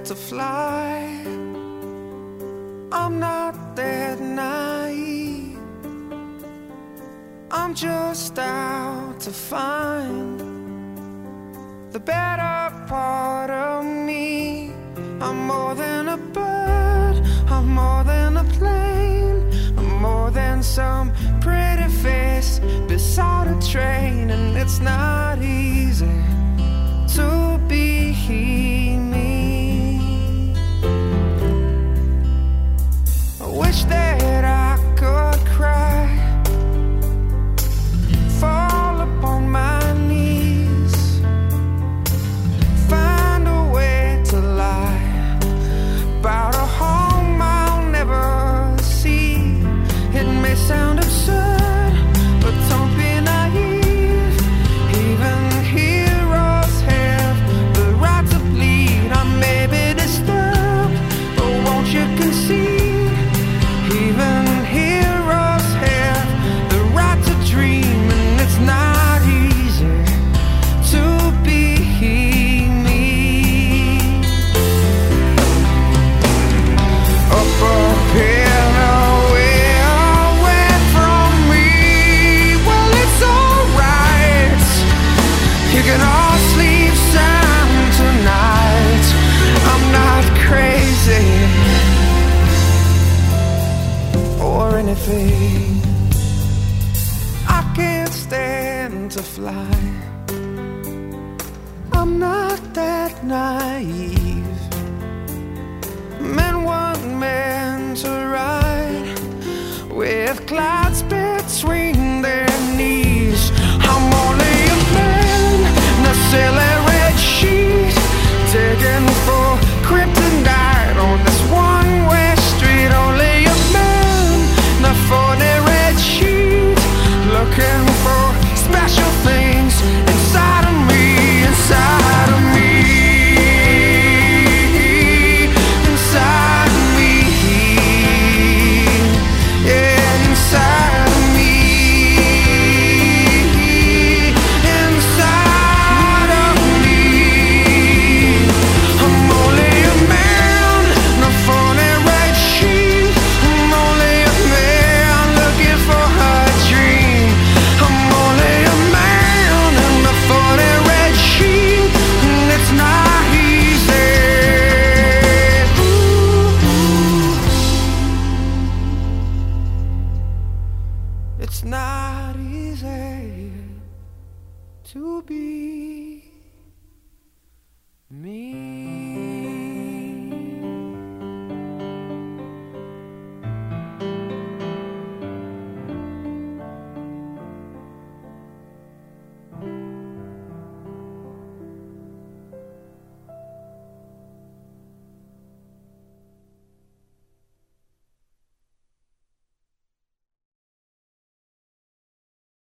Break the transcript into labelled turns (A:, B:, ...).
A: to fly. I'm not that naive. I'm just out to find the better part of me. I'm more than a bird, I'm more than a plane, I'm more than some pretty face beside a train. And it's not easy to be me. I wish that I could cry, fall upon my knees, find a way to lie about a home I'll never see. It may sound absurd, but don't be naive. Even heroes have the right to bleed. I may be disturbed, but won't you concede? Even heroes have the right to dream, and it's not easy to be me. Up here, away, away from me. Well, it's alright. You can all sleep sound tonight. I'm not crazy or anything. I can't stand to fly. I'm not that naive. Men weren't meant to ride with clouds between their knees. I'm only a man in a silly red sheet, digging for kryptonite on this one-way street. Only a man in a 40 red sheet, looking for special things inside of me, inside of me, inside of me, yeah, inside of me, inside of me. I'm only a man in a 40 red sheet. I'm only a man looking for a dream. I'm only a man in a 40 red sheet, and it's not easy. It's not easy to be me.